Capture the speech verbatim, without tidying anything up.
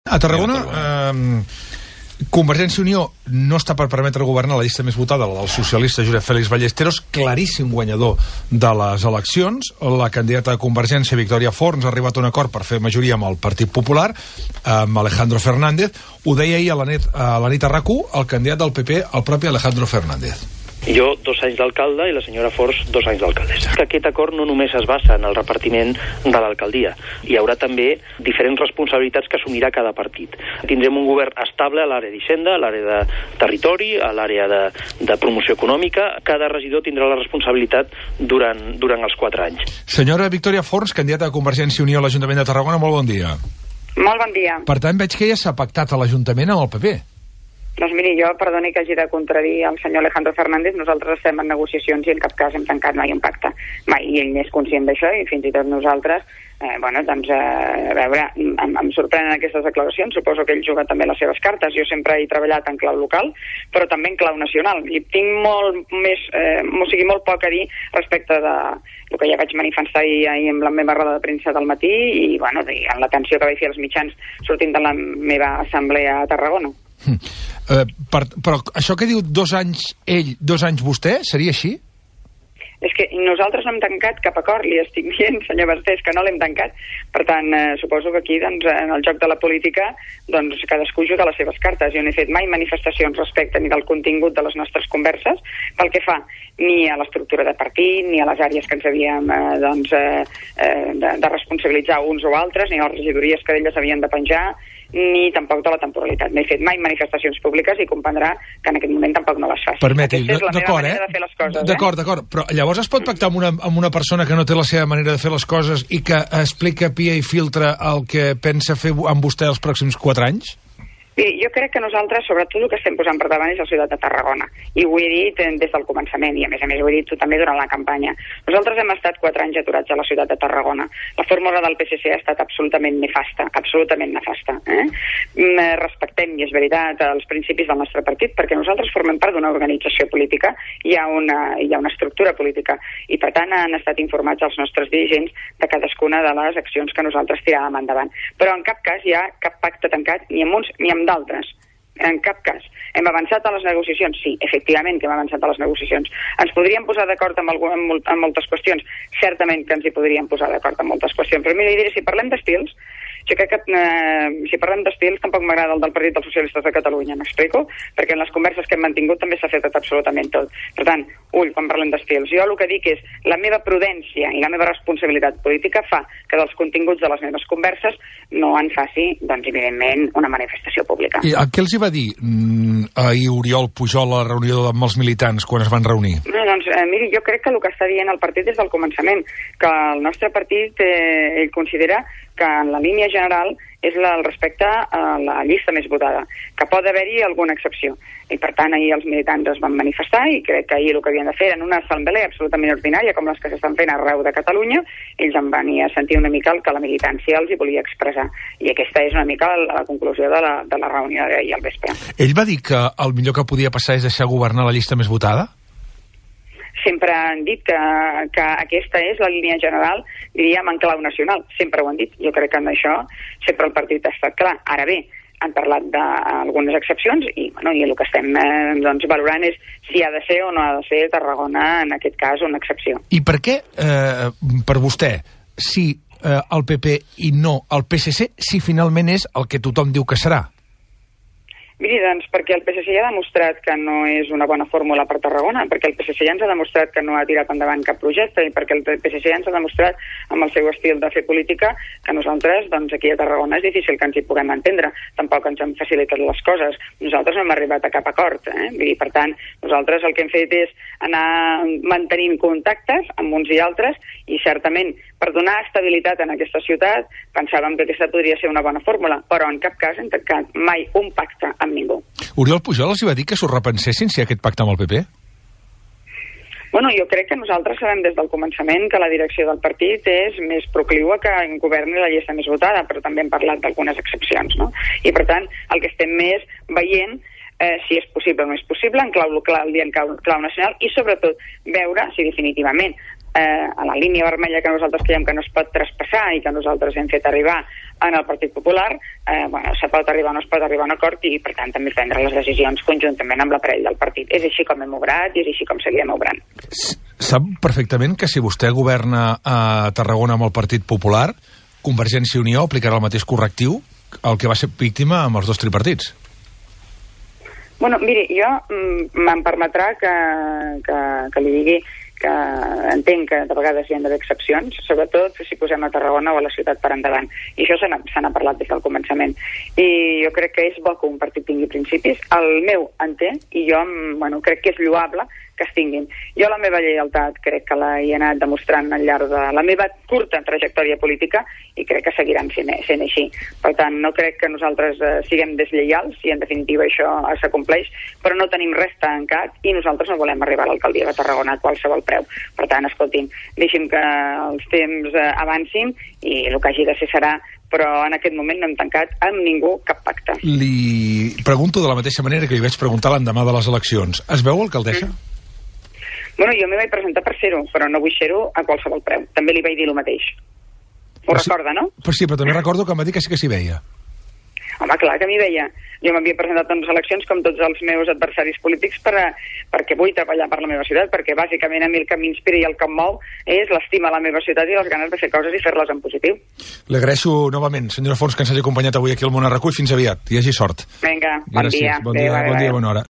A Tarragona, eh, Convergència i Unió no està per permetre governar la llista més votada, la del socialista Josep Félix Ballesteros, claríssim guanyador de les eleccions. La candidata de Convergència, Victòria Forns, ha arribat a un acord per fer majoria amb el Partit Popular, amb Alejandro Fernández. Ho deia ahir a la nit a, la nit a RAC u el candidat del P P, el propi Alejandro Fernández. Jo, dos anys d'alcalde, i la senyora Forns, dos anys d'alcaldessa. Aquest acord no només es basa en el repartiment de l'alcaldia. Hi haurà també diferents responsabilitats que assumirà cada partit. Tindrem un govern estable a l'àrea d'Hisenda, a l'àrea de territori, a l'àrea de, de promoció econòmica. Cada regidor tindrà la responsabilitat durant, durant els quatre anys. Senyora Victòria Forns, candidata de Convergència i Unió a l'Ajuntament de Tarragona, molt bon dia. Molt bon dia. Per tant, veig que ja s'ha pactat a l'Ajuntament amb el P P. Doncs miri, jo, perdoni que hagi de contradir el senyor Alejandro Fernández, nosaltres estem en negociacions i en cap cas hem tancat mai un pacte. Mai, i ell n'és conscient d'això, i fins i tot nosaltres, eh, bueno, doncs, eh, a veure, em, em sorprenen aquestes declaracions, suposo que ell juga també les seves cartes. Jo sempre he treballat en clau local, però també en clau nacional, i tinc molt més, eh, o sigui, molt poc a dir respecte de el que ja vaig manifestar ahir amb la meva roda de premsa del matí, i, bueno, en l'atenció que vaig fer als mitjans sortint de la meva assemblea a Tarragona. Hm. Uh, per, però això que diu dos anys ell, dos anys vostè, seria així? És que nosaltres no hem tancat cap acord, li estic dient, senyor Bastés, que no l'hem tancat. Per tant, eh, suposo que aquí, doncs, en el joc de la política, doncs, cadascú juga les seves cartes. Jo no he fet mai manifestacions respecte ni del contingut de les nostres converses, pel que fa ni a l'estructura de partit, ni a les àrees que ens havíem eh, doncs, eh, de, de responsabilitzar uns o altres, ni a les regidories que d'elles havien de penjar, ni tampoc de la temporalitat. No he fet mai manifestacions públiques i comprendrà que en aquest moment tampoc no les faci. Permeti, Aquesta és la meva manera eh? de fer les coses. D'acord, eh? d'acord, però llavors es pot pactar amb una, amb una persona que no té la seva manera de fer les coses i que explica pia i filtra el que pensa fer amb vostè els pròxims quatre anys? Bé, jo crec que nosaltres, sobretot, el que estem posant per davant és la ciutat de Tarragona. I ho he dit des del començament, i a més a més ho he dit també durant la campanya. Nosaltres hem estat quatre anys aturats a la ciutat de Tarragona. La fórmula del P S C ha estat absolutament nefasta, absolutament nefasta. Eh? Respectem, i és veritat, els principis del nostre partit, perquè nosaltres formem part d'una organització política, hi ha una, hi ha una estructura política, i per tant han estat informats els nostres dirigents de cadascuna de les accions que nosaltres tiràvem endavant. Però en cap cas hi ha cap pacte tancat, ni amb uns ni amb d'altres, en cap cas. Hem avançat a les negociacions? Sí, efectivament que hem avançat a les negociacions. Ens podríem posar d'acord amb, algun, amb, amb moltes qüestions? Certament que ens hi podríem posar d'acord amb moltes qüestions, però mira, diré, si parlem d'estils, jo crec que eh, si parlem d'estils tampoc m'agrada el del Partit dels Socialistes de Catalunya, m'explico? Perquè en les converses que hem mantingut també s'ha fet absolutament tot. Per tant, ull, quan parlem d'estils. Jo el que dic és la meva prudència i la meva responsabilitat política fa que dels continguts de les meves converses no en faci, doncs, evidentment, una manifestació pública. I què els hi va dir mm, ahir Oriol Pujol a la reunió amb els militants quan es van reunir? No, doncs, eh, miri, jo crec que el que està dient el partit des del començament, que el nostre partit, eh, ell considera que en la línia general és la, el respecte a la llista més votada, que pot haver-hi alguna excepció. I per tant ahir els militants es van manifestar i crec que ahir el que havien de fer en una assemblea absolutament ordinària com les que s'estan fent arreu de Catalunya, ells en van a sentir una mica el que la militància els hi volia expressar. I aquesta és una mica la, la conclusió de la, de la reunió d'ahir al vespre. Ell va dir que el millor que podia passar és deixar governar la llista més votada? Sempre han dit que, que aquesta és la línia general, diríem, en clau nacional. Sempre ho han dit. Jo crec que en això sempre el partit ha estat clar. Ara bé, han parlat d'algunes excepcions i, bueno, i el que estem eh, doncs, valorant és si ha de ser o no ha de ser Tarragona, en aquest cas, una excepció. I per què, eh, per vostè, sí eh, el P P i no el P S C, si finalment és el que tothom diu que serà? Miri, doncs, perquè el P S C ja ha demostrat que no és una bona fórmula per Tarragona, perquè el P S C ja ens ha demostrat que no ha tirat endavant cap projecte i perquè el P S C ja ens ha demostrat amb el seu estil de fer política que nosaltres, doncs, aquí a Tarragona és difícil que ens hi puguem entendre. Tampoc ens han facilitat les coses. Nosaltres no hem arribat a cap acord. Eh? Vull dir, per tant, nosaltres el que hem fet és anar mantenint contactes amb uns i altres i certament per donar estabilitat en aquesta ciutat pensàvem que aquesta podria ser una bona fórmula, però en cap cas hem tancat mai un pacte amb ningú. Oriol Pujol els va dir que s'ho repensessin si aquest pacte amb el P P? Bueno, jo crec que nosaltres sabem des del començament que la direcció del partit és més procliua que governi la llista més votada, però també hem parlat d'algunes excepcions, no? I per tant, el que estem més veient eh, si és possible o no és possible en clau local i en clau, clau nacional i sobretot veure si definitivament eh, a la línia vermella que nosaltres creiem que no es pot traspassar i que nosaltres hem fet arribar en el Partit Popular, eh, bueno, se pot arribar o no es pot arribar a un acord i, per tant, també prendre les decisions conjuntament amb l'aparell del partit. És així com hem obrat i és així com seguirem obrant. Sap perfectament que si vostè governa a Tarragona amb el Partit Popular, Convergència i Unió aplicarà el mateix correctiu el que va ser víctima amb els dos tripartits? Bueno, miri, jo me'n permetrà que, que, que li digui que entenc que de vegades hi ha d'haver excepcions, sobretot si posem a Tarragona o a la ciutat per endavant. I això se n'ha parlat des del començament. I jo crec que és bo que un partit tingui principis. El meu en té, i jo bueno, crec que és lloable que es tinguin. Jo la meva lleialtat crec que l'he anat demostrant al llarg de la meva curta trajectòria política i crec que seguiran sent, sent així. Per tant, no crec que nosaltres eh, siguem deslleials, i en definitiva això s'acompleix, però no tenim res tancat i nosaltres no volem arribar a l'alcaldia de Tarragona a qualsevol preu. Per tant, escolti'm, deixi'm que els temps eh, avancin i el que hagi de ser serà, però en aquest moment no hem tancat amb ningú cap pacte. Li pregunto de la mateixa manera que li vaig preguntar l'endemà de les eleccions. Es veu alcaldessa? Mm. Bueno, jo m'hi vaig presentar per ser-ho, però no vull ser-ho a qualsevol preu. També li vaig dir el mateix. Ho però recorda, sí, no? Però sí, però també recordo que em va dir que sí que s'hi veia. Home, clar que m'hi veia. Jo m'havia presentat en les eleccions com tots els meus adversaris polítics per a, perquè vull treballar per la meva ciutat, perquè bàsicament a mi el que m'inspira i el que em mou és l'estima a la meva ciutat i les ganes de fer coses i fer-les en positiu. Li agraeixo novament, senyora Fons, que ens hagi acompanyat avui aquí al Món a RAC u i fins aviat. I hagi sort. Vinga, bon Gràcies. dia. Bon dia, bon dia, bona hora.